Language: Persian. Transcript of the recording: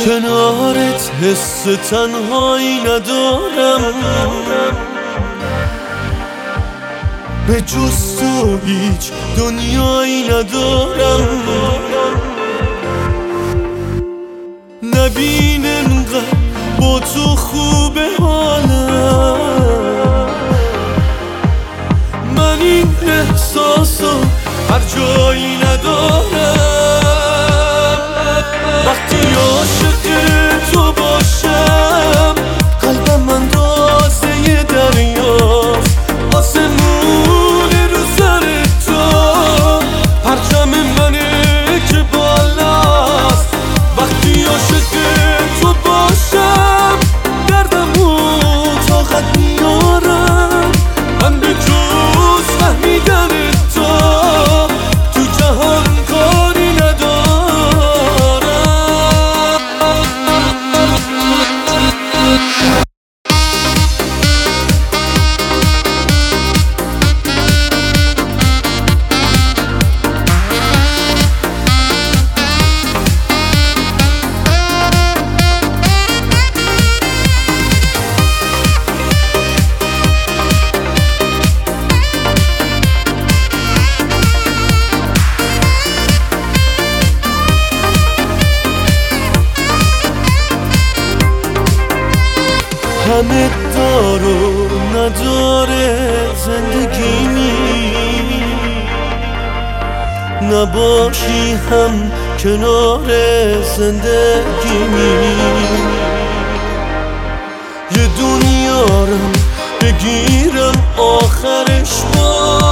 کنارت حس تنهایی ندارم، به جز تو هیچ دنیایی ندارم. نبین انقدر با تو خوبه حالم، من این احساسو هر جایی ندارم. وقتی عاشق تو باشم قلبم اندازه دریاست، آسمون رو سر تو پرچم منه که بالاست. وقتی عاشق تو باشم دردمو طاقت میارم، من به جز فهمیدن تو تو جهان کاری ندارم. همه دار و نداره زندگیمی، نباشی هم کنار زندگیمی. یه دنیارم بگیرم آخرش با